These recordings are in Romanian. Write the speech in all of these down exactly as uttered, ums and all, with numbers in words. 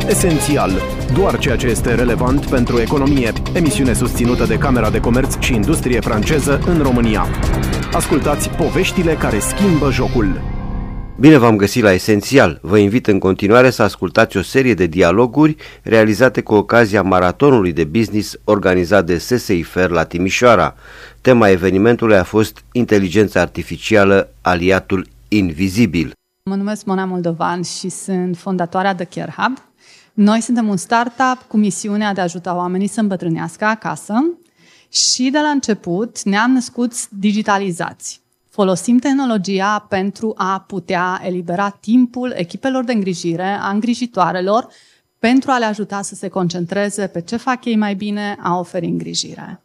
Esențial. Doar ceea ce este relevant pentru economie. Emisiune susținută de Camera de Comerț și Industrie franceză în România. Ascultați poveștile care schimbă jocul. Bine v-am găsit la Esențial. Vă invit în continuare să ascultați o serie de dialoguri realizate cu ocazia maratonului de business organizat de S S I F R la Timișoara. Tema evenimentului a fost Inteligența artificială, aliatul invizibil. Mă numesc Mona Moldovan și sunt fondatoarea The Care Hub. Noi suntem un startup cu misiunea de a ajuta oamenii să îmbătrânească acasă și de la început ne-am născut digitalizați. Folosim tehnologia pentru a putea elibera timpul echipelor de îngrijire, a îngrijitoarelor, pentru a le ajuta să se concentreze pe ce fac ei mai bine, a oferi îngrijire.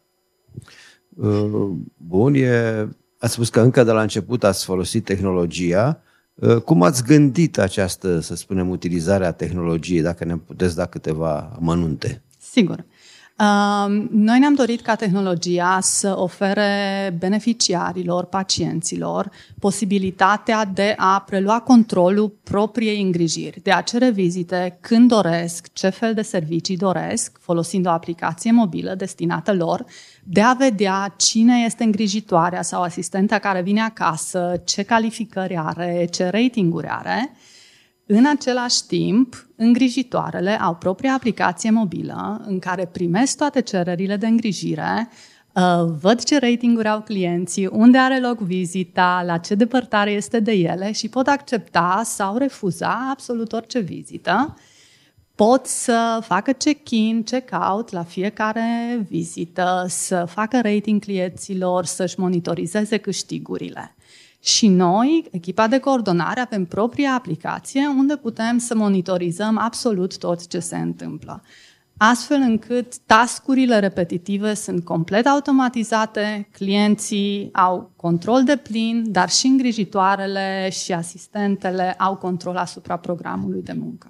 Bun, e, ați spus că încă de la început ați folosit tehnologia. Cum ați gândit această, să spunem, utilizarea tehnologiei, dacă ne puteți da câteva amănunte? Sigur. Noi ne-am dorit ca tehnologia să ofere beneficiarilor, pacienților, posibilitatea de a prelua controlul propriei îngrijiri, de a cere vizite când doresc, ce fel de servicii doresc, folosind o aplicație mobilă destinată lor, de a vedea cine este îngrijitoarea sau asistenta care vine acasă, ce calificări are, ce ratinguri are. În același timp, îngrijitoarele au propria aplicație mobilă în care primesc toate cererile de îngrijire, văd ce ratinguri au clienții, unde are loc vizita, la ce depărtare este de ele și pot accepta sau refuza absolut orice vizită. Pot să facă check-in, check-out la fiecare vizită, să facă rating clienților, să-și monitorizeze câștigurile. Și noi, echipa de coordonare, avem propria aplicație unde putem să monitorizăm absolut tot ce se întâmplă. Astfel încât tascurile repetitive sunt complet automatizate, clienții au control deplin, dar și îngrijitoarele și asistentele au control asupra programului de muncă.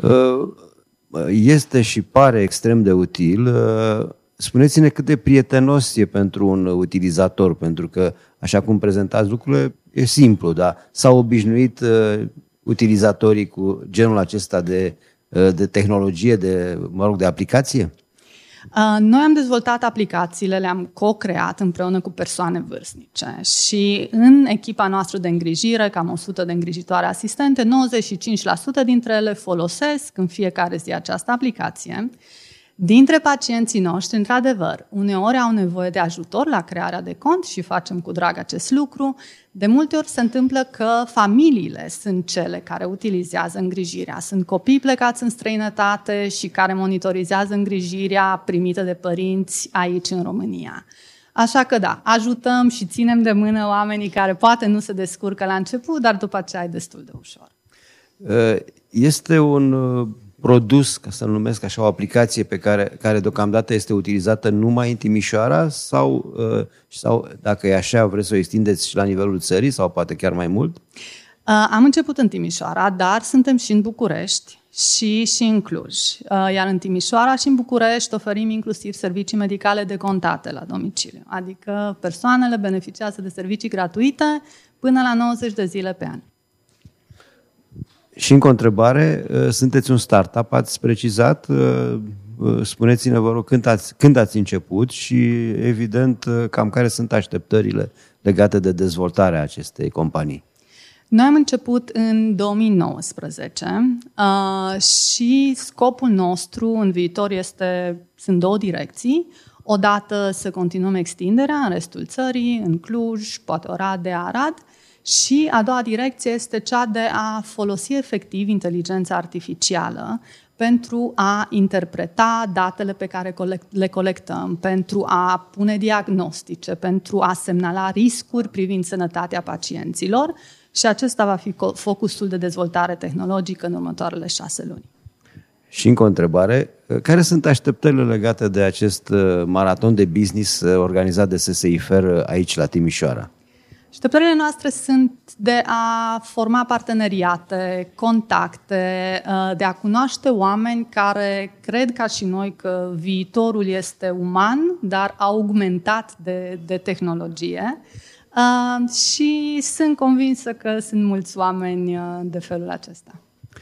Este și pare extrem de util. Spuneți-ne cât de prietenos e pentru un utilizator, pentru că, așa cum prezentați lucrurile, e simplu, dar s-au obișnuit uh, utilizatorii cu genul acesta de, uh, de tehnologie, de, mă rog, de aplicație? Uh, noi am dezvoltat aplicațiile, le-am co-creat împreună cu persoane vârstnice și în echipa noastră de îngrijire, cam o sută de îngrijitoare asistente, nouăzeci și cinci la sută dintre ele folosesc în fiecare zi această aplicație. Dintre pacienții noștri, într-adevăr, uneori au nevoie de ajutor la crearea de cont și facem cu drag acest lucru. De multe ori se întâmplă că familiile sunt cele care utilizează îngrijirea. Sunt copii plecați în străinătate și care monitorizează îngrijirea primită de părinți aici în România. Așa că da, ajutăm și ținem de mână oamenii care poate nu se descurcă la început, dar după aceea e destul de ușor. Este un produs, ca să-l numesc așa, o aplicație pe care, care deocamdată este utilizată numai în Timișoara sau, sau, dacă e așa, vreți să o extindeți și la nivelul țării sau poate chiar mai mult? Am început în Timișoara, dar suntem și în București și, și în Cluj. Iar în Timișoara și în București oferim inclusiv servicii medicale decontate la domiciliu. Adică persoanele beneficiază de servicii gratuite până la nouăzeci de zile pe an. Și încă o întrebare, sunteți un startup, ați precizat, spuneți-ne, vă rog, când ați, când ați început și, evident, cam care sunt așteptările legate de dezvoltarea acestei companii? Noi am început în două mii nouăsprezece uh, și scopul nostru în viitor este, sunt două direcții. Odată să continuăm extinderea în restul țării, în Cluj, poate Oradea, Arad, și a doua direcție este cea de a folosi efectiv inteligența artificială pentru a interpreta datele pe care le colectăm, pentru a pune diagnostice, pentru a semnala riscuri privind sănătatea pacienților și acesta va fi focusul de dezvoltare tehnologică în următoarele șase luni. Și încă o întrebare, care sunt așteptările legate de acest maraton de business organizat de S S I F R aici la Timișoara? Așteptările noastre sunt de a forma parteneriate, contacte, de a cunoaște oameni care cred ca și noi că viitorul este uman, dar augmentat de, de tehnologie. Și sunt convinsă că sunt mulți oameni de felul acesta.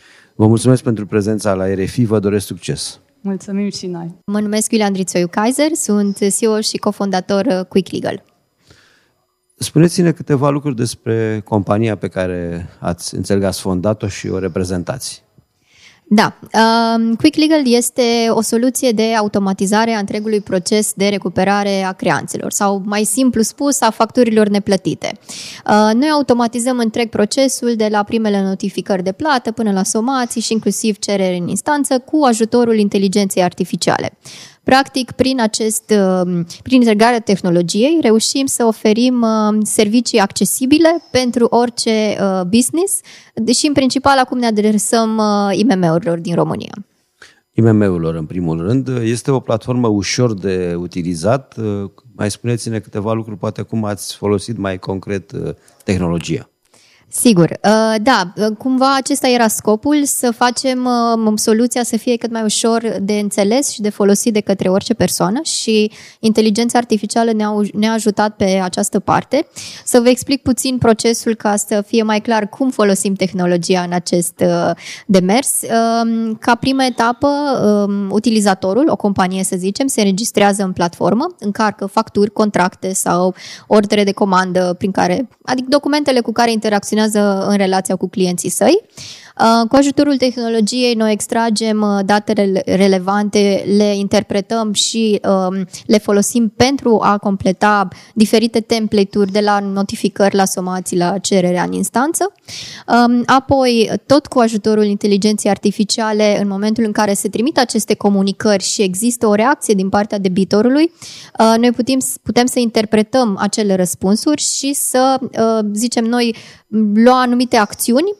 Vă mulțumesc pentru prezența la R F I, vă doresc succes! Mulțumim și noi! Mă numesc Iulia Andrițoiu Kaiser, sunt C E O și cofondator Quick Legal. Spuneți-ne câteva lucruri despre compania pe care ați, înțeleg, ați fondat-o și o reprezentați. Da, uh, Quick Legal este o soluție de automatizare a întregului proces de recuperare a creanțelor sau, mai simplu spus, a facturilor neplătite. Uh, noi automatizăm întreg procesul de la primele notificări de plată până la somații și inclusiv cereri în instanță cu ajutorul inteligenței artificiale. Practic, prin acest, prin integrarea tehnologiei, reușim să oferim servicii accesibile pentru orice business, deși în principal acum ne adresăm I M M-urilor din România. I M M-urilor, în primul rând, este o platformă ușor de utilizat. Mai spuneți-ne câteva lucruri, poate cum ați folosit mai concret tehnologia. Sigur, da, cumva acesta era scopul, să facem soluția să fie cât mai ușor de înțeles și de folosit de către orice persoană și inteligența artificială ne-a, ne-a ajutat pe această parte. Să vă explic puțin procesul ca să fie mai clar cum folosim tehnologia în acest demers. Ca primă etapă, utilizatorul, o companie să zicem, se înregistrează în platformă, încarcă facturi, contracte sau ordine de comandă prin care, adică documentele cu care interacționează în relația cu clienții săi. Cu ajutorul tehnologiei noi extragem datele relevante, le interpretăm și le folosim pentru a completa diferite template-uri de la notificări la somații la cererea în instanță. Apoi, tot cu ajutorul inteligenței artificiale, în momentul în care se trimit aceste comunicări și există o reacție din partea debitorului, noi putem, putem să interpretăm acele răspunsuri și să, zicem noi, lua anumite acțiuni,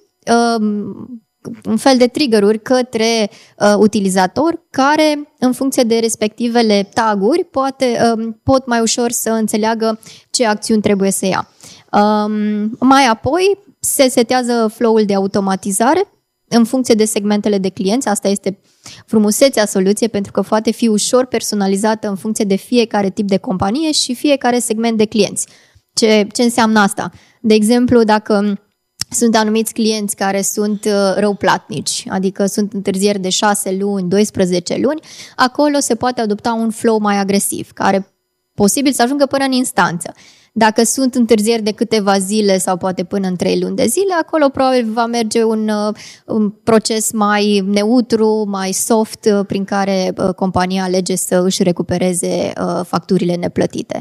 un fel de trigger-uri către uh, utilizator care, în funcție de respectivele taguri, poate, uh, pot mai ușor să înțeleagă ce acțiuni trebuie să ia. Um, mai apoi se setează flow-ul de automatizare în funcție de segmentele de clienți. Asta este frumusețea soluției, pentru că poate fi ușor personalizată în funcție de fiecare tip de companie și fiecare segment de clienți. Ce, ce înseamnă asta? De exemplu, dacă sunt anumiți clienți care sunt răuplatnici, adică sunt întârzieri de șase luni, doisprezece luni, acolo se poate adopta un flow mai agresiv, care posibil să ajungă până în instanță. Dacă sunt întârzieri de câteva zile sau poate până în trei luni de zile, acolo probabil va merge un, un proces mai neutru, mai soft, prin care compania alege să își recupereze facturile neplătite.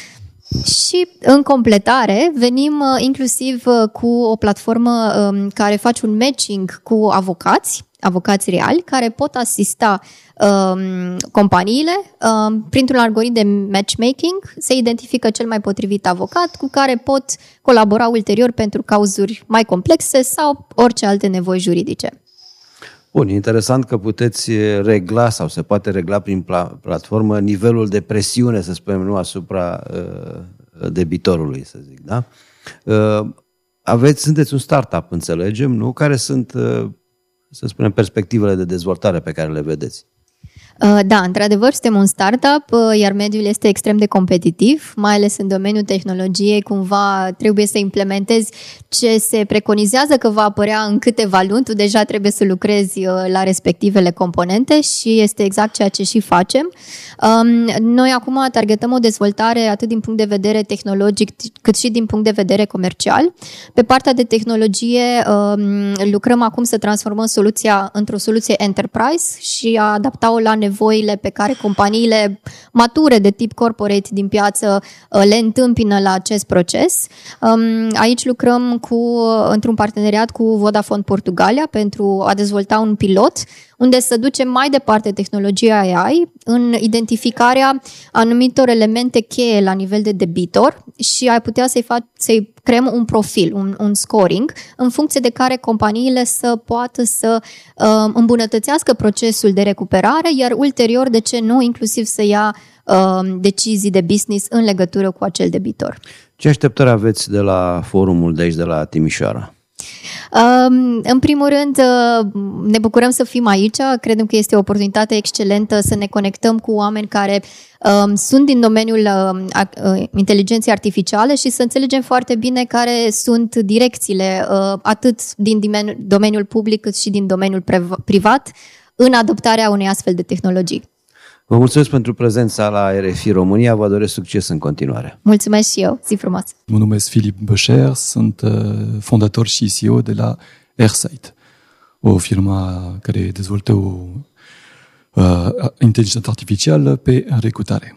Și în completare venim inclusiv cu o platformă care face un matching cu avocați, avocați reali, care pot asista um, companiile um, printr-un algoritm de matchmaking, se identifică cel mai potrivit avocat cu care pot colabora ulterior pentru cauzuri mai complexe sau orice alte nevoi juridice. Bun, interesant că puteți regla sau se poate regla prin platformă nivelul de presiune, să spunem, nu asupra uh, debitorului, să zic, da? Uh, aveți, sunteți un startup, înțelegem, nu? Care sunt, uh, să spunem, perspectivele de dezvoltare pe care le vedeți? Da, într-adevăr, suntem un startup, iar mediul este extrem de competitiv, mai ales în domeniul tehnologiei, cumva trebuie să implementezi ce se preconizează că va apărea în câteva luni, tu deja trebuie să lucrezi la respectivele componente și este exact ceea ce și facem. Noi acum targetăm o dezvoltare atât din punct de vedere tehnologic cât și din punct de vedere comercial. Pe partea de tehnologie lucrăm acum să transformăm soluția într-o soluție enterprise și a adapta-o la nevoile pe care companiile mature de tip corporate din piață le întâmpină la acest proces. Aici lucrăm cu, într-un parteneriat cu Vodafone Portugalia pentru a dezvolta un pilot unde să ducem mai departe tehnologia A I în identificarea anumitor elemente cheie la nivel de debitor și ai putea să-i, fac, să-i creăm un profil, un, un scoring, în funcție de care companiile să poată să uh, îmbunătățească procesul de recuperare, iar ulterior, de ce nu, inclusiv să ia uh, decizii de business în legătură cu acel debitor. Ce așteptări aveți de la forumul de aici, de la Timișoara? În primul rând, ne bucurăm să fim aici. Credem că este o oportunitate excelentă să ne conectăm cu oameni care um, sunt din domeniul uh, inteligenței artificiale și să înțelegem foarte bine care sunt direcțiile, uh, atât din domeniul public cât și din domeniul privat, în adoptarea unei astfel de tehnologii. Vă mulțumesc pentru prezența la R F I România, vă doresc succes în continuare. Mulțumesc și eu, zi frumos! Mă numesc Filip Bășer, sunt fondator și C E O de la AirSight, o firmă care dezvoltă o uh, inteligență artificială pe recrutare.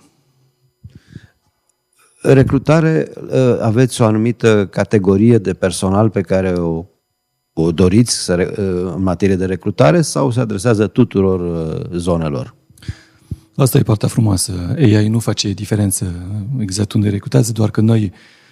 Recrutare, aveți o anumită categorie de personal pe care o, o doriți să, în materie de recrutare sau se adresează tuturor zonelor? Asta e partea frumoasă. A I nu face diferență exact unde recrutează, doar că noi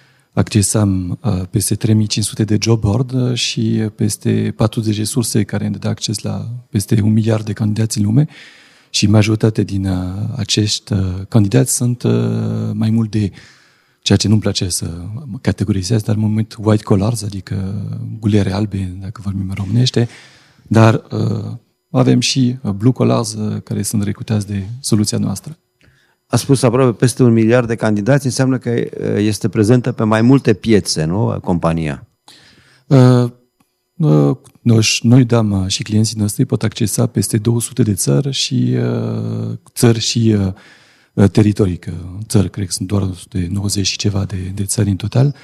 accesăm peste trei mii cinci sute de job board și peste patruzeci de surse care ne dă acces la peste un miliard de candidați în lume și majoritatea din acești candidați sunt mai mult de ceea ce nu-mi place să categorizez, dar în moment white collars, adică gulere albe, dacă vorbim în românește, dar avem și blue collars care sunt recrutați de soluția noastră. A spus aproape peste un miliard de candidați, înseamnă că este prezentă pe mai multe piețe, nu, compania? Uh, uh, noi, noi dăm și clienții noștri pot accesa peste două sute de țări și uh, țări și uh, teritorii, că țări cred că sunt doar o sută nouăzeci și ceva de, de țări în total,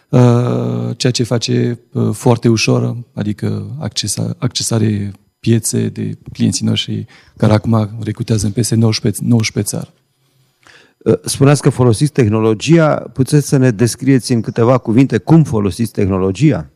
uh, ceea ce face uh, foarte ușor, adică accesa, accesare piețe de clienții noștri care acum recrutează în peste nouăsprezece țări. Spuneați că folosiți tehnologia, puteți să ne descrieți în câteva cuvinte cum folosiți tehnologia?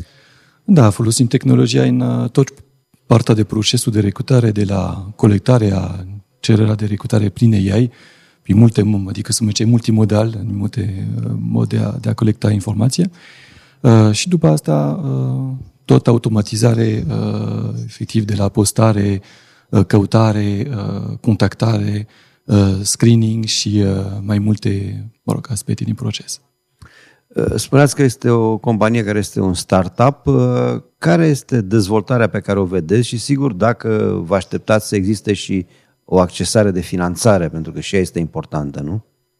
Da, folosim tehnologia în tot partea de procesul de recrutare, de la colectarea, cererea de recrutare prin A I, pe multe, adică să mergem multimodal, în multe mode de a, de a colecta informație. Uh, și după asta, uh, tot automatizare, uh, efectiv, de la postare, uh, căutare, uh, contactare, uh, screening și uh, mai multe, mă rog, aspecte din proces. Spuneați că este o companie care este un startup. Care este dezvoltarea pe care o vedeți și sigur dacă vă așteptați să existe și o accesare de finanțare, pentru că și ea este importantă, nu?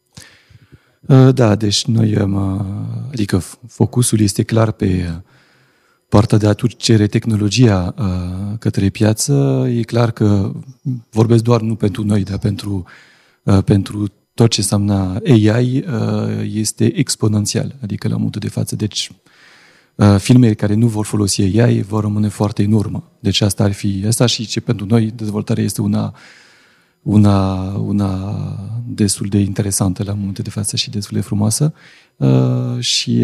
Da, deci noi, adică focusul este clar pe partea de a cere tehnologia către piață. E clar că vorbesc doar nu pentru noi, dar pentru, pentru tot ce înseamnă A I este exponențial, adică la momentul de față. Deci firmele care nu vor folosi A I vor rămâne foarte în urmă. Deci asta ar fi, asta și ce pentru noi dezvoltarea este una, una, una destul de interesantă la momentul de față și destul de frumoasă. Și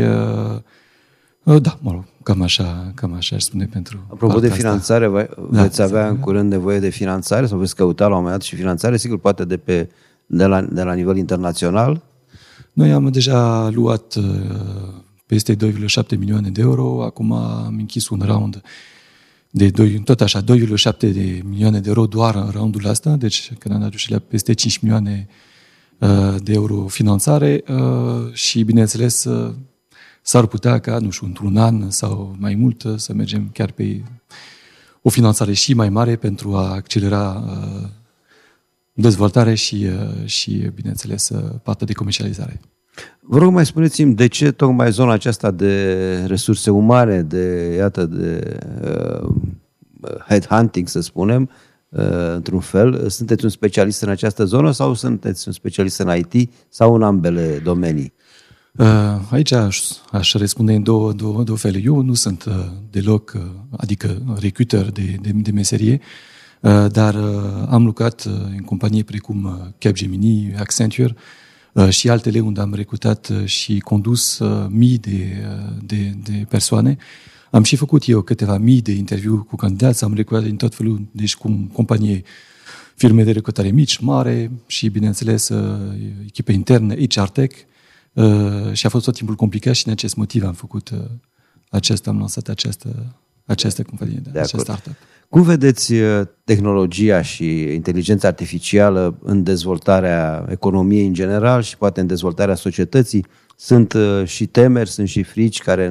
da, mă rog, cam așa, cam așa aș spune pentru Apropo de finanțare, asta. Veți da, avea în curând nevoie de finanțare sau veți căuta la un moment dat și finanțare, sigur, poate de pe De la, de la nivel internațional? Noi am deja luat uh, peste doi virgulă șapte milioane de euro, acum am închis un round de doi, tot așa, doi virgulă șapte de milioane de euro doar în roundul ăsta, deci când am ajuns la peste cinci milioane uh, de euro finanțare uh, și bineînțeles uh, s-ar putea ca, nu știu, într-un an sau mai mult uh, să mergem chiar pe o finanțare și mai mare pentru a accelera uh, dezvoltare și, și, bineînțeles, partea de comercializare. Vă rog, mai spuneți-mi de ce tocmai zona aceasta de resurse umane, de, iată, de uh, headhunting, să spunem, uh, într-un fel, sunteți un specialist în această zonă sau sunteți un specialist în I T sau în ambele domenii? Uh, aici aș, aș răspunde în două, două, două feluri. Eu nu sunt uh, deloc, uh, adică recruiter de, de, de meserie, dar am lucrat în companii precum Capgemini, Accenture și altele unde am recrutat și condus mii de, de, de persoane. Am și făcut eu câteva mii de interviuri cu candidați, am recrutat din tot felul, deci cu companii, firme de recrutare mici, mare și, bineînțeles, echipe interne, H R Tech și a fost tot timpul complicat și în acest motiv am făcut acesta, am lansat această, această companie, de acest startup. Cum vedeți tehnologia și inteligența artificială în dezvoltarea economiei în general și poate în dezvoltarea societății? Sunt și temeri, sunt și frici care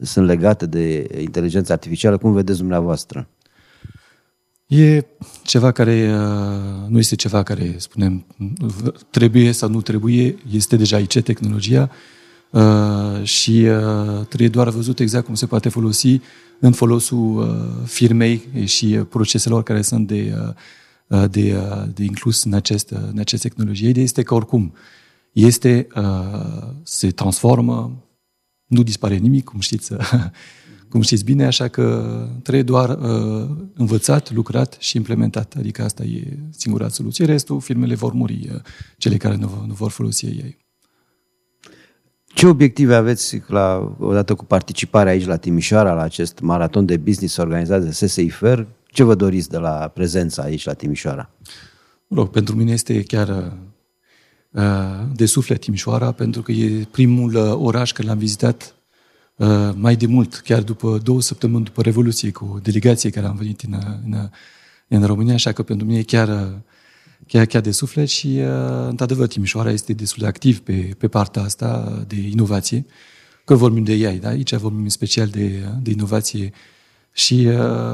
sunt legate de inteligența artificială. Cum vedeți dumneavoastră? E ceva care uh, nu este ceva care, spunem, trebuie sau nu trebuie, este deja aici tehnologia uh, și uh, trebuie doar văzut exact cum se poate folosi în folosul uh, firmei și proceselor care sunt de, uh, de, uh, de inclus în, acest, în această tehnologie. Ideea este că oricum este, uh, se transformă, nu dispare nimic, cum știți, cum știți bine, așa că trebuie doar uh, învățat, lucrat și implementat. Adică asta e singura soluție. Restul, firmele vor muri, uh, cele care nu, nu vor folosi ei. Ce obiective aveți la, odată cu participarea aici la Timișoara, la acest maraton de business organizat de S S I F E R? Ce vă doriți de la prezența aici la Timișoara? Rog, pentru mine este chiar uh, de suflet Timișoara, pentru că e primul uh, oraș care l-am vizitat uh, mai de mult, chiar după două săptămâni după Revoluție, cu o delegație care am venit în, în, în România, așa că pentru mine e chiar, chiar, chiar de suflet și, uh, într-adevăr, Timișoara este destul de activ pe, pe partea asta de inovație, că vorbim de ea, da? Aici vorbim în special de, de inovație și,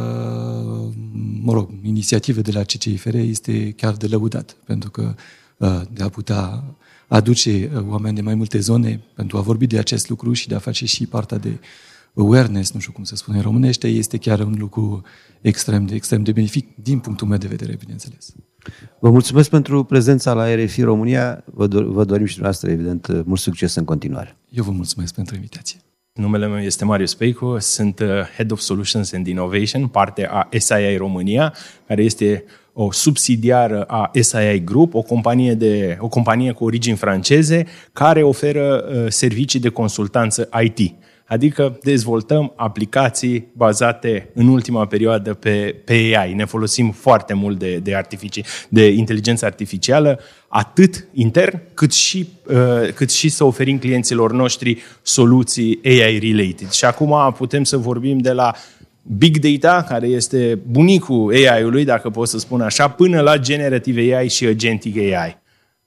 mă rog, inițiativa de la C C I F R este chiar de lăudat, pentru că de a putea aduce oameni de mai multe zone pentru a vorbi de acest lucru și de a face și partea de awareness, nu știu cum să spune în românește, este chiar un lucru extrem de, extrem de benefic din punctul meu de vedere, bineînțeles. Vă mulțumesc pentru prezența la R F I România, vă, do- vă dorim și dumneavoastră, evident, mult succes în continuare. Eu vă mulțumesc pentru invitație. Numele meu este Marius Peicu, sunt Head of Solutions and Innovation, parte a S I I România, care este o subsidiară a S I I Group, o companie, de, o companie cu origini franceze, care oferă uh, servicii de consultanță I T. Adică dezvoltăm aplicații bazate în ultima perioadă pe, pe A I. Ne folosim foarte mult de, de, artifici, de inteligență artificială, atât intern, cât și, uh, cât și să oferim clienților noștri soluții A I-related. Și acum putem să vorbim de la Big Data, care este bunicul A I-ului, dacă pot să spun așa, până la Generative A I și Agentic A I.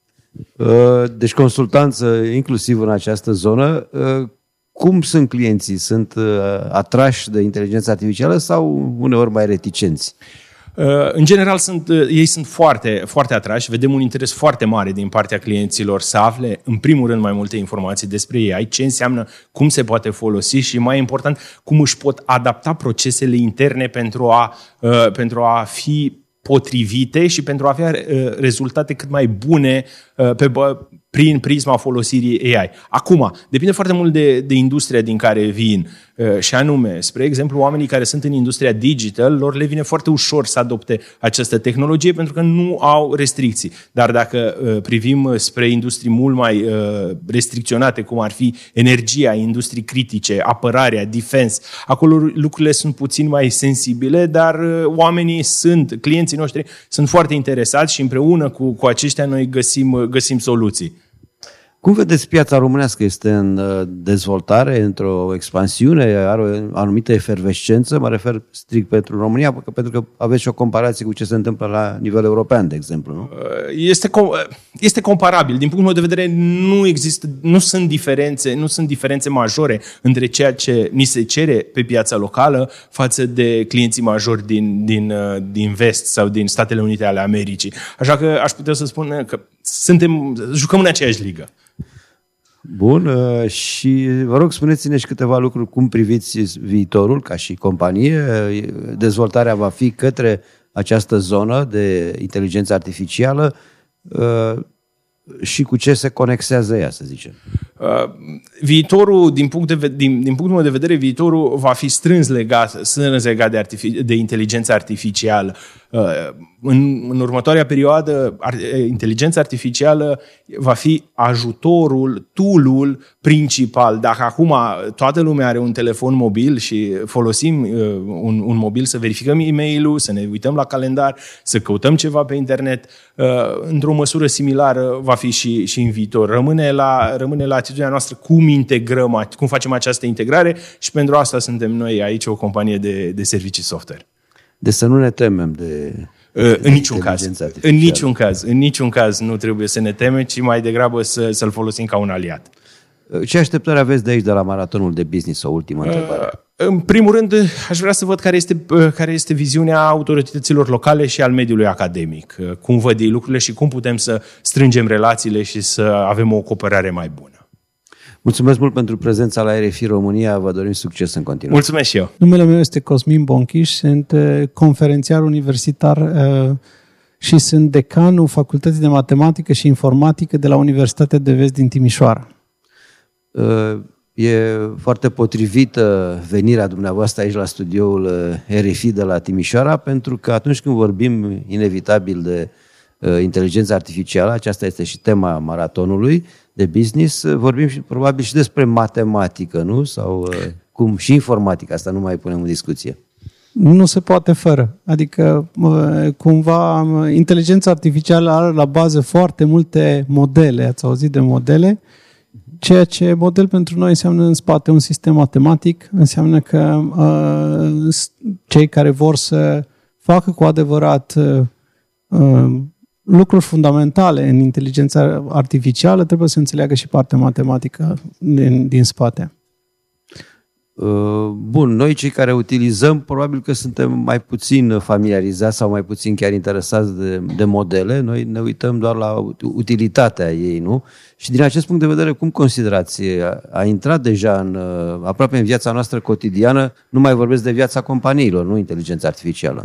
Deci consultanță inclusiv în această zonă. Cum sunt clienții? Sunt atrași de inteligența artificială sau uneori mai reticenți? În general, sunt, ei sunt foarte, foarte atrași. Vedem un interes foarte mare din partea clienților să afle, în primul rând, mai multe informații despre A I, ce înseamnă, cum se poate folosi și, mai important, cum își pot adapta procesele interne pentru a, pentru a fi potrivite și pentru a avea rezultate cât mai bune pe, prin prisma folosirii A I. Acum, depinde foarte mult de, de industria din care vin și anume, spre exemplu, oamenii care sunt în industria digital, lor le vine foarte ușor să adopte această tehnologie pentru că nu au restricții. Dar dacă privim spre industrii mult mai restricționate, cum ar fi energia, industrii critice, apărarea, defense, acolo lucrurile sunt puțin mai sensibile, dar oamenii sunt, clienții noștri sunt foarte interesați și împreună cu, cu aceștia noi găsim, găsim soluții. Cum vedeți piața românească? Este în dezvoltare, într-o expansiune, are o anumită efervescență? Mă refer strict pentru România, pentru că aveți și o comparație cu ce se întâmplă la nivel european, de exemplu, nu? Este, este comparabil. Din punctul meu de vedere, nu există, nu sunt diferențe, nu sunt diferențe majore între ceea ce ni se cere pe piața locală față de clienții majori din, din, din vest sau din Statele Unite ale Americii. Așa că aș putea să spun că suntem, jucăm în aceeași ligă. Bun, și vă rog, spuneți-ne și câteva lucruri, cum priviți viitorul ca și companie. Dezvoltarea va fi către această zonă de inteligență artificială și cu ce se conexează ea, să zicem? Viitorul, din, punct de, din, din punctul meu de vedere, viitorul va fi strâns legat, strâns legat de, artific, de inteligența artificială. În, în următoarea perioadă, inteligența artificială va fi ajutorul, tool-ul principal. Dacă acum toată lumea are un telefon mobil și folosim un, un mobil să verificăm e-mail-ul, să ne uităm la calendar, să căutăm ceva pe internet, într-o măsură similară va fi și, și în viitor. Rămâne la, rămâne la atitudinea noastră cum integrăm, cum facem această integrare și pentru asta suntem noi aici o companie de, de servicii software. Deci să nu ne temem de... Uh, în niciun caz. În niciun caz. În niciun caz nu trebuie să ne temem, ci mai degrabă să, să-l folosim ca un aliat. Ce așteptări aveți de aici, de la maratonul de business, o ultimă întrebare? În primul rând, aș vrea să văd care este, care este viziunea autorităților locale și al mediului academic. Cum văd ei lucrurile și cum putem să strângem relațiile și să avem o cooperare mai bună. Mulțumesc mult pentru prezența la R F I România, vă dorim succes în continuare. Mulțumesc și eu. Numele meu este Cosmin Bonchiș, sunt conferențiar universitar și sunt decanul Facultății de Matematică și Informatică de la Universitatea de Vest din Timișoara. E foarte potrivită venirea dumneavoastră aici la studioul R F I de la Timișoara, pentru că atunci când vorbim inevitabil de inteligența artificială, aceasta este și tema maratonului de business, vorbim și, probabil și despre matematică, nu? Sau cum și informatică, asta nu mai punem în discuție. Nu se poate fără. Adică, cumva, inteligența artificială are la bază foarte multe modele. Ați auzit de modele? Ceea ce model pentru noi înseamnă în spate un sistem matematic, înseamnă că uh, cei care vor să facă cu adevărat uh, lucruri fundamentale în inteligența artificială trebuie să înțeleagă și partea matematică din, din spate. Bun, noi cei care utilizăm probabil că suntem mai puțin familiarizați sau mai puțin chiar interesați de, de modele, noi ne uităm doar la utilitatea ei, nu? Și din acest punct de vedere, cum considerați? A, a intrat deja în, aproape în viața noastră cotidiană, nu mai vorbesc de viața companiilor, nu inteligența artificială.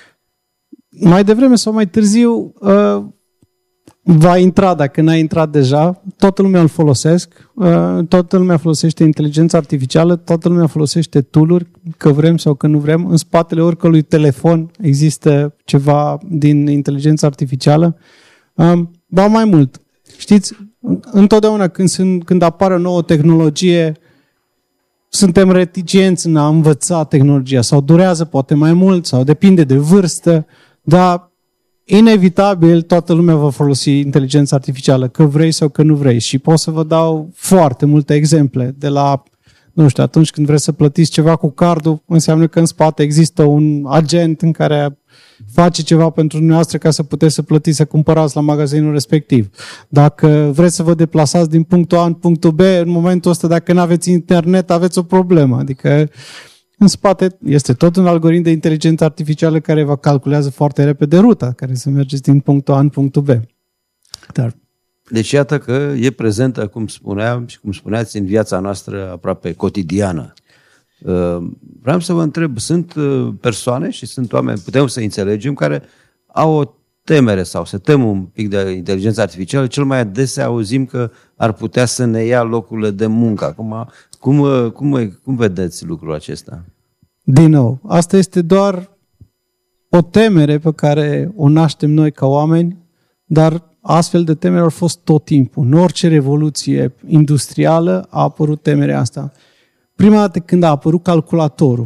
Mai devreme sau mai târziu uh, va intra, dacă n-a intrat deja, toată lumea îl folosesc, uh, toată lumea folosește inteligența artificială, toată lumea folosește tool-uri, că vrem sau că nu vrem. În spatele oricărui telefon există ceva din inteligența artificială. Uh, ba mai mult, știți, întotdeauna când, sunt, când apare o nouă tehnologie, suntem reticenți în a învăța tehnologia sau durează poate mai mult sau depinde de vârstă, dar inevitabil toată lumea va folosi inteligența artificială, că vrei sau că nu vrei. Și pot să vă dau foarte multe exemple de la, nu știu, atunci când vreți să plătiți ceva cu cardul, înseamnă că în spate există un agent în care face ceva pentru dumneavoastră ca să puteți să plătiți, să cumpărați la magazinul respectiv. Dacă vreți să vă deplasați din punctul A în punctul B, în momentul ăsta, dacă nu aveți internet, aveți o problemă. Adică în spate este tot un algoritm de inteligență artificială care vă calculează foarte repede ruta, care să mergeți din punctul A în punctul B. Dar... Deci iată că e prezentă, cum spuneam și cum spuneați, în viața noastră aproape cotidiană. Vreau să vă întreb, sunt persoane și sunt oameni, putem să înțelegem, care au o temere sau se tem un pic de inteligența artificială, cel mai adesea auzim că ar putea să ne ia locurile de muncă. Acum, cum, cum, cum vedeți lucrul acesta? Din nou, asta este doar o temere pe care o naștem noi ca oameni, dar astfel de temeri au fost tot timpul. În orice revoluție industrială a apărut temerea asta. Prima dată când a apărut calculatorul,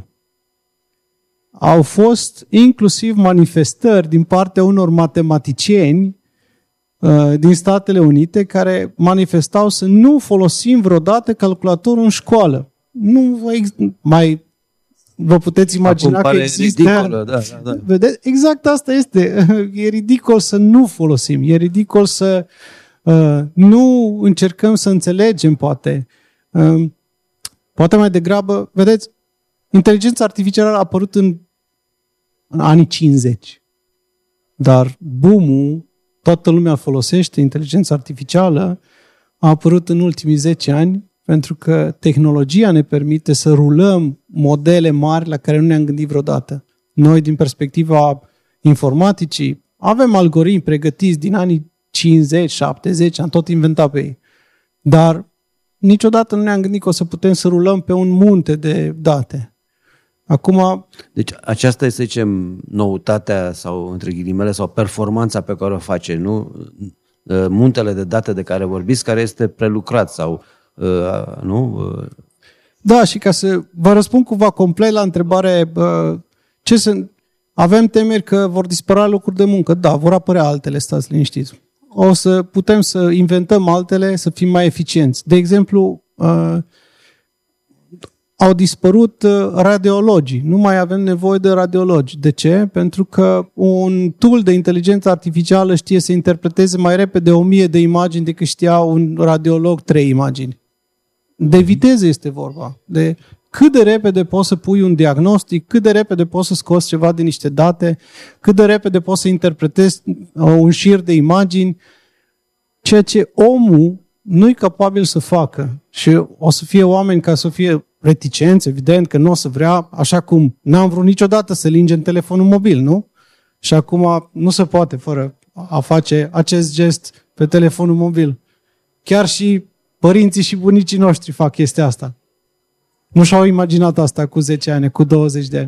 au fost inclusiv manifestări din partea unor matematicieni uh, din Statele Unite care manifestau să nu folosim vreodată calculatorul în școală. Nu vă ex- mai vă puteți imagina că există... Ridicolă, da, da, da. Vedeți? Exact asta este. E ridicol să nu folosim. E ridicol să uh, nu încercăm să înțelegem, poate. Uh, poate mai degrabă, vedeți, inteligența artificială a apărut în, în anii cincizeci. Dar boom-ul, toată lumea folosește inteligența artificială, a apărut în ultimii zece ani, pentru că tehnologia ne permite să rulăm modele mari la care nu ne-am gândit vreodată. Noi, din perspectiva informaticii, avem algoritmi pregătiți din anii cincizeci, șaptezeci, am tot inventat pe ei. Dar niciodată nu ne-am gândit că o să putem să rulăm pe un munte de date. Acum... Deci aceasta este, să zicem, noutatea sau, între ghilimele, sau performanța pe care o face, nu? Muntele de date de care vorbiți, care este prelucrat sau, uh, nu? Uh... Da, și ca să vă răspund cumva complet la întrebare, uh, ce sunt... Avem temeri că vor dispărea locuri de muncă. Da, vor apărea altele, stați liniștiți. O să putem să inventăm altele, să fim mai eficienți. De exemplu, uh, au dispărut radiologii. Nu mai avem nevoie de radiologi. De ce? Pentru că un tool de inteligență artificială știe să interpreteze mai repede o mie de imagini decât știa un radiolog trei imagini. de viteză este vorba, de cât de repede poți să pui un diagnostic, cât de repede poți să scoți ceva din niște date, cât de repede poți să interpretezi un șir de imagini, ceea ce omul nu e capabil să facă. Și o să fie oameni ca să fie reticenți, evident că nu o să vrea, așa cum n-am vrut niciodată să lingem telefonul mobil, nu? Și acum nu se poate fără a face acest gest pe telefonul mobil. Chiar și părinții și bunicii noștri fac chestia asta. Nu și-au imaginat asta cu zece ani, cu douăzeci de ani.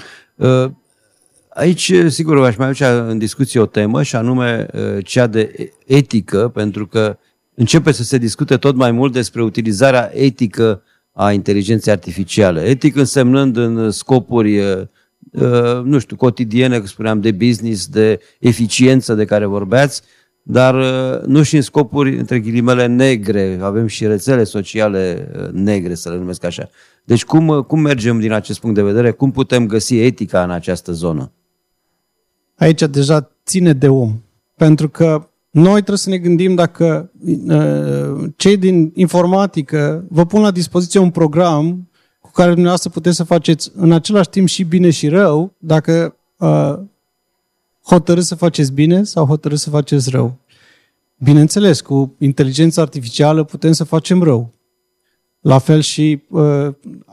Aici, sigur, aș mai aduce în discuție o temă și anume cea de etică, pentru că începe să se discute tot mai mult despre utilizarea etică a inteligenței artificiale. Etic însemnând în scopuri, nu știu, cotidiene, cum spuneam, de business, de eficiență de care vorbeați, dar nu și în scopuri, între ghilimele, negre. Avem și rețele sociale negre, să le numesc așa. Deci cum, cum mergem din acest punct de vedere? Cum putem găsi etica în această zonă? Aici deja ține de om. Pentru că noi trebuie să ne gândim dacă uh, cei din informatică vă pun la dispoziție un program cu care dumneavoastră puteți să faceți în același timp și bine și rău, dacă uh, hotărâți să faceți bine sau hotărâți să faceți rău. Bineînțeles, cu inteligența artificială putem să facem rău. La fel și, uh,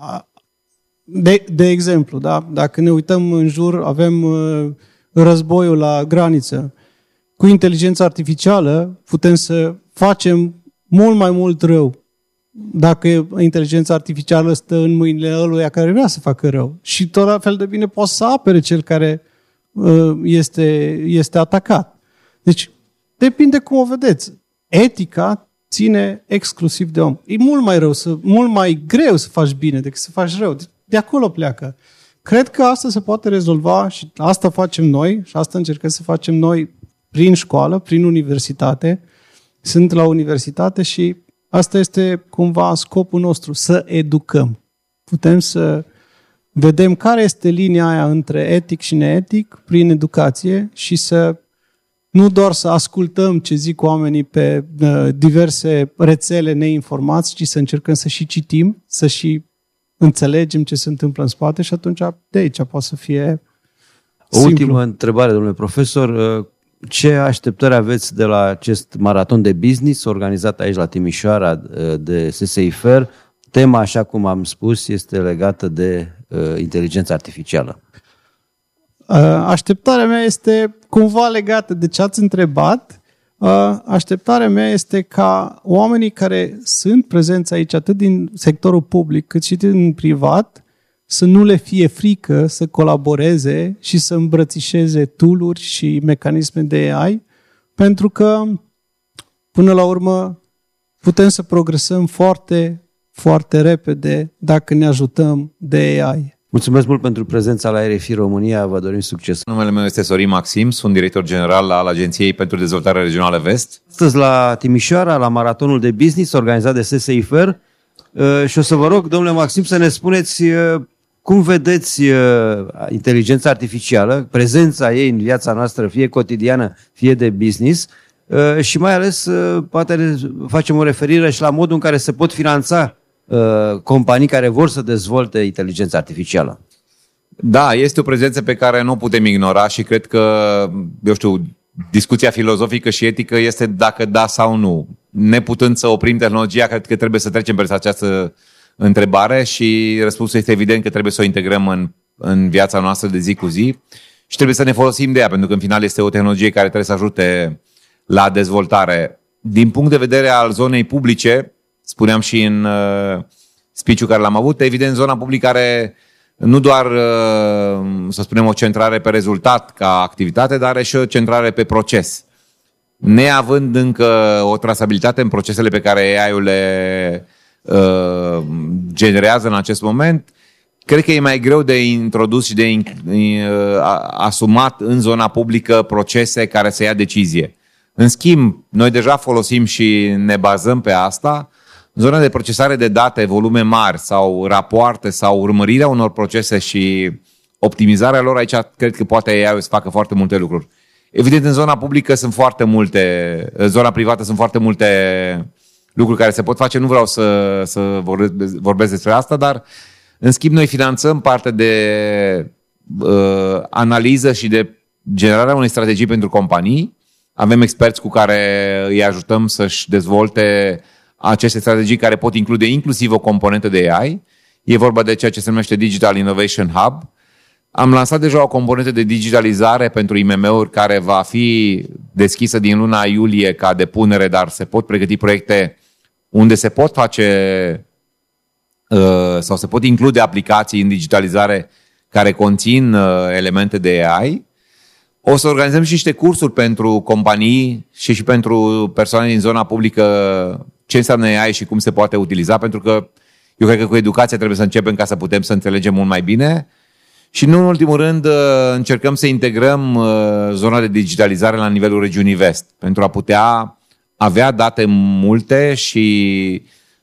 de, de exemplu, da? Dacă ne uităm în jur, avem uh, războiul la graniță. Cu inteligența artificială putem să facem mult mai mult rău dacă inteligența artificială stă în mâinile ăluia care vrea să facă rău. Și tot la fel de bine poate să apere cel care este, este atacat. Deci, depinde cum o vedeți. Etica ține exclusiv de om. E mult mai rău, să, mult mai greu să faci bine decât să faci rău. De acolo pleacă. Cred că asta se poate rezolva și asta facem noi și asta încercăm să facem noi prin școală, prin universitate. Sunt la universitate și asta este cumva scopul nostru, să educăm. Putem să vedem care este linia aia între etic și neetic prin educație și să nu doar să ascultăm ce zic oamenii pe diverse rețele neinformați, ci să încercăm să și citim, să și înțelegem ce se întâmplă în spate și atunci de aici poate să fie o simplu. ultimă întrebare, domnule profesor. Ce așteptări aveți de la acest maraton de business organizat aici la Timișoara de S S I F R? Tema, așa cum am spus, este legată de uh, inteligența artificială. Așteptarea mea este cumva legată de ce ați întrebat. Așteptarea mea este ca oamenii care sunt prezenți aici, atât din sectorul public cât și din privat, să nu le fie frică să colaboreze și să îmbrățișeze tool-uri și mecanisme de A I, pentru că, până la urmă, putem să progresăm foarte, foarte repede dacă ne ajutăm de A I. Mulțumesc mult pentru prezența la R F I România, vă dorim succes. Numele meu este Sorin Maxim, sunt director general al Agenției pentru Dezvoltare Regională Vest. Astăzi la Timișoara, la maratonul de business organizat de S S I F R și o să vă rog, domnule Maxim, să ne spuneți cum vedeți inteligența artificială, prezența ei în viața noastră, fie cotidiană, fie de business, și mai ales poate facem o referire și la modul în care se pot finanța companii care vor să dezvolte inteligența artificială. Da, este o prezență pe care nu o putem ignora și cred că, eu știu, discuția filozofică și etică este dacă da sau nu. Neputând să oprim tehnologia, cred că trebuie să trecem peste această întrebare și răspunsul este evident că trebuie să o integrăm în, în viața noastră de zi cu zi și trebuie să ne folosim de ea, pentru că în final este o tehnologie care trebuie să ajute la dezvoltare. Din punct de vedere al zonei publice, spuneam și în uh, speech-ul care l-am avut, evident zona publică are nu doar, uh, să spunem, o centrare pe rezultat ca activitate, dar are și o centrare pe proces. Neavând încă o trasabilitate în procesele pe care A I-ul le uh, generează în acest moment, cred că e mai greu de introdus și de uh, asumat în zona publică procese care să ia decizie. În schimb, noi deja folosim și ne bazăm pe asta. Zona de procesare de date, volume mari sau rapoarte sau urmărirea unor procese și optimizarea lor, aici cred că poate A I să facă foarte multe lucruri. Evident, în zona publică sunt foarte multe, în zona privată sunt foarte multe lucruri care se pot face. Nu vreau să, să vorbesc despre asta, dar în schimb noi finanțăm parte de uh, analiză și de generarea unei strategii pentru companii. Avem experți cu care îi ajutăm să-și dezvolte aceste strategii care pot include inclusiv o componentă de A I. E vorba de ceea ce se numește Digital Innovation Hub. Am lansat deja o componentă de digitalizare pentru I M M-uri care va fi deschisă din luna iulie ca depunere, dar se pot pregăti proiecte unde se pot face sau se pot include aplicații în digitalizare care conțin elemente de A I. O să organizăm și niște cursuri pentru companii și și pentru persoane din zona publică ce înseamnă A I și cum se poate utiliza, pentru că eu cred că cu educația trebuie să începem ca să putem să înțelegem mult mai bine. Și nu în ultimul rând încercăm să integrăm zona de digitalizare la nivelul regiunii Vest pentru a putea avea date multe și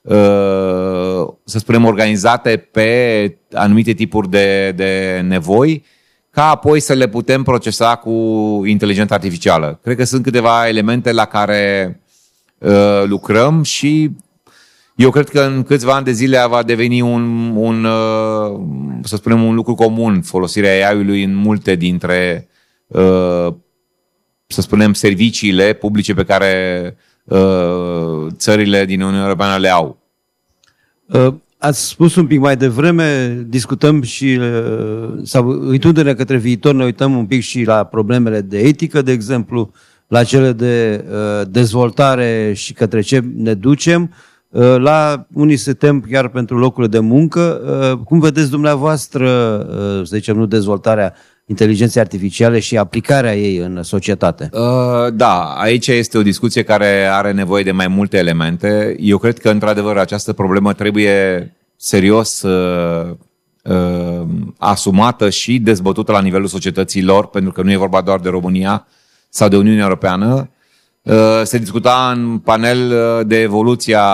să spunem organizate pe anumite tipuri de, de nevoi, ca apoi să le putem procesa cu inteligența artificială. Cred că sunt câteva elemente la care uh, lucrăm și eu cred că în câțiva ani de zile va deveni un, un uh, să spunem, un lucru comun folosirea A I-ului în multe dintre uh, să spunem serviciile publice pe care uh, țările din Uniunea Europeană le au. Uh. Ați spus un pic mai devreme, discutăm și, sau uitându-ne către viitor, ne uităm un pic și la problemele de etică, de exemplu, la cele de uh, dezvoltare și către ce ne ducem. Uh, la unii se tem chiar pentru locurile de muncă. Uh, cum vedeți dumneavoastră, uh, să zicem, nu dezvoltarea inteligenței artificiale și aplicarea ei în societate? Uh, da, aici este o discuție care are nevoie de mai multe elemente. Eu cred că, într-adevăr, această problemă trebuie serios uh, uh, asumată și dezbătută la nivelul societăților, pentru că nu e vorba doar de România sau de Uniunea Europeană. Uh, se discuta în panel de evoluția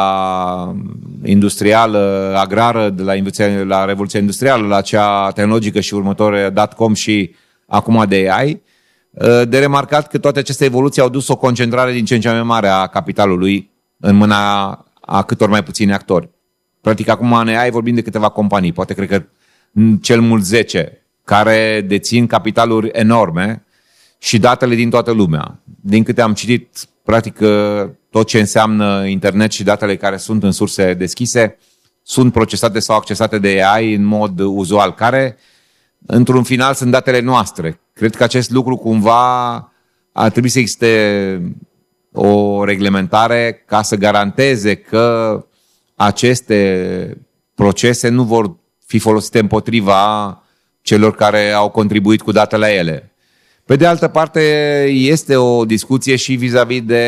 industrială, agrară, de la, la revoluția industrială, la cea tehnologică și următoare dot-com și acum de A I. Uh, de remarcat că toate aceste evoluții au dus o concentrare din ce în ce mai mare a capitalului în mâna a câtor mai puțini actori. Practic, acum în A I vorbim de câteva companii, poate cred că cel mult zece, care dețin capitaluri enorme și datele din toată lumea. Din câte am citit, practic, tot ce înseamnă internet și datele care sunt în surse deschise sunt procesate sau accesate de A I în mod uzual, care, într-un final, sunt datele noastre. Cred că acest lucru, cumva, ar trebui să existe o reglementare ca să garanteze că aceste procese nu vor fi folosite împotriva celor care au contribuit cu datele la ele. Pe de altă parte, este o discuție și vis-a-vis de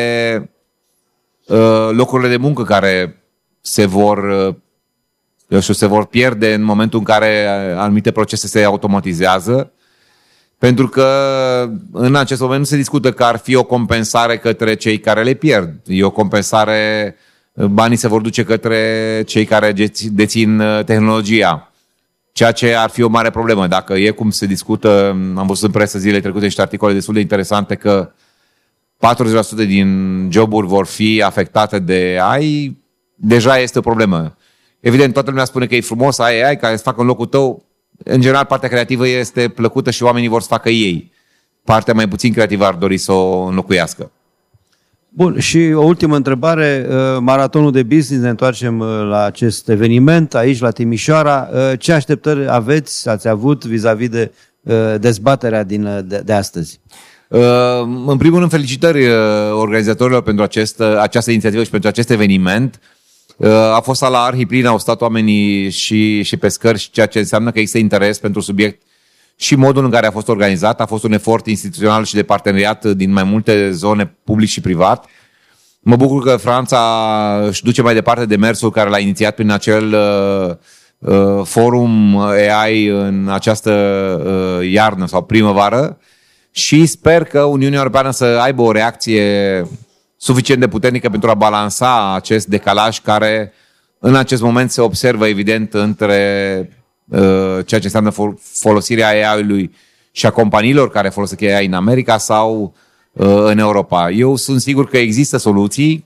uh, locurile de muncă care se vor, uh, eu știu, se vor pierde în momentul în care anumite procese se automatizează, pentru că în acest moment nu se discută că ar fi o compensare către cei care le pierd. E o compensare, banii se vor duce către cei care dețin tehnologia. Ceea ce ar fi o mare problemă. Dacă e cum se discută, am văzut în presă zilele trecute niște articole destul de interesante că patruzeci la sută din joburi vor fi afectate de A I, deja este o problemă. Evident, toată lumea spune că e frumos, ai A I care să facă în locul tău. În general, partea creativă este plăcută și oamenii vor să facă ei. Partea mai puțin creativă ar dori să o înlocuiască. Bun, și o ultimă întrebare, maratonul de business, ne întoarcem la acest eveniment aici la Timișoara. Ce așteptări aveți, ați avut vis-a-vis de dezbaterea din, de, de astăzi? În primul rând, felicitări organizatorilor pentru acest, această inițiativă și pentru acest eveniment. A fost sala arhiplină, au stat oamenii și, și pescări, ceea ce înseamnă că există interes pentru subiect și modul în care a fost organizat. A fost un efort instituțional și de parteneriat din mai multe zone, public și privat. Mă bucur că Franța își duce mai departe demersul care l-a inițiat prin acel uh, uh, forum A I în această uh, iarnă sau primăvară și sper că Uniunea Europeană să aibă o reacție suficient de puternică pentru a balansa acest decalaj care în acest moment se observă evident între ceea ce înseamnă folosirea A I-ului și a companiilor care folosesc A I în America sau în Europa. Eu sunt sigur că există soluții.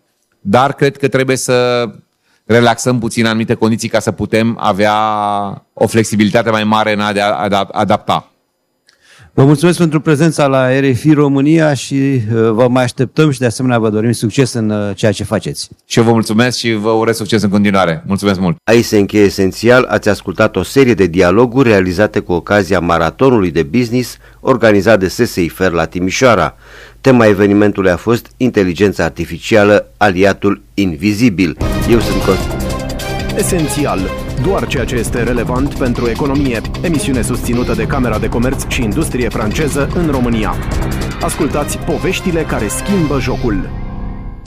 dar cred că trebuie să relaxăm puțin anumite condiții ca să putem avea o flexibilitate mai mare în a de adapta. Vă mulțumesc pentru prezența la R F I România și vă mai așteptăm și de asemenea vă dorim succes în ceea ce faceți. Și eu vă mulțumesc și vă urez succes în continuare. Mulțumesc mult! Aici se încheie Esențial. Ați ascultat o serie de dialoguri realizate cu ocazia maratonului de business organizat de S S I F R la Timișoara. Tema evenimentului a fost Inteligența Artificială, aliatul invizibil. Eu sunt Constantin. Esențial. Doar ceea ce este relevant pentru economie. Emisiune susținută de Camera de Comerț și Industrie franceză în România. Ascultați poveștile care schimbă jocul.